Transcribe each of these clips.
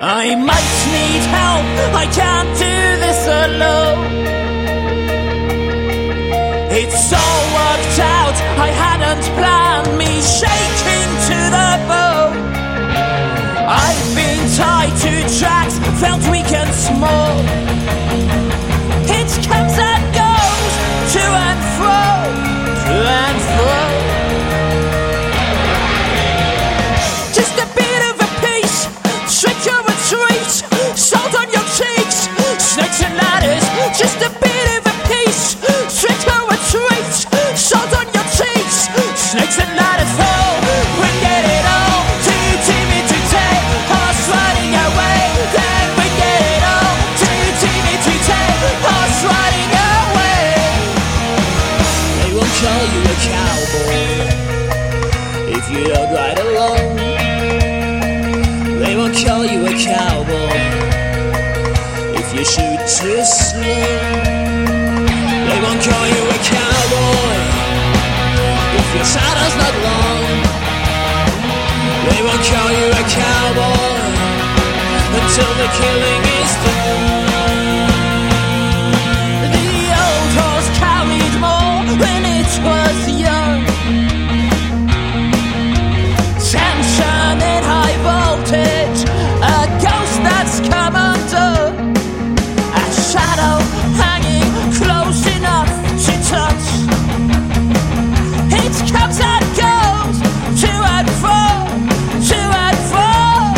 I might need help, I can't do this alone. It's all worked out, I hadn't planned, me shaking to the bone. I've been tied to tracks, felt weak and small. It comes and goes, to and fro, to and fro. Just a bit of a piece, trick or a treat, salt on your cheeks, snakes and ladders. Just a bit of a piece, trick or a treat, salt on your cheeks, snakes and ladders. Oh, we get it all, too timid to take, horse riding away. Then we get it all, too timid to take, horse riding away. They won't call you a cowboy if you don't ride alone. They won't call you a cowboy if you shoot too slow. They won't call you a cowboy if your shadow's not long. They won't call you a cowboy until the killing is done. The old horse carried more when it was young. Tension in high voltage, a ghost that's come undone, a shadow hanging close enough to touch. It comes and goes, to and fro, to and fro.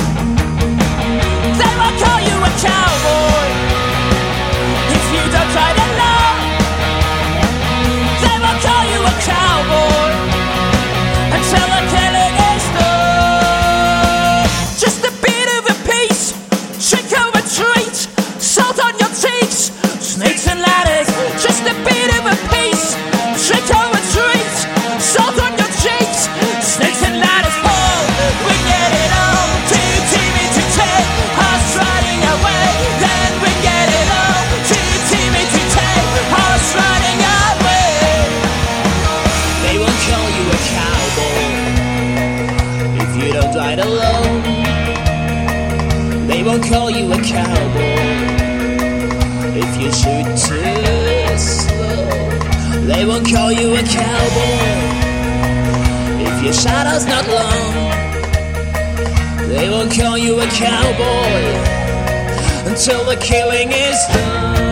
They won't call you a cowboy if you don't ride alone. They won't call you a cowboy until the killing is done. Just a bit of a piece, trick or a treat, salt on your cheeks, snakes and ladders. Just a bit of a piece, trick or a treat, salt on your cheeks, snakes and ladders. Oh, we get it all, too timid to take, horse riding away. Then we get it all, too timid to take, horse riding away. They won't call you a cowboy if you don't ride alone. They won't call you a cowboy if you shoot too slow. They won't call you a cowboy if your shadow's not long. They won't call you a cowboy until the killing is done.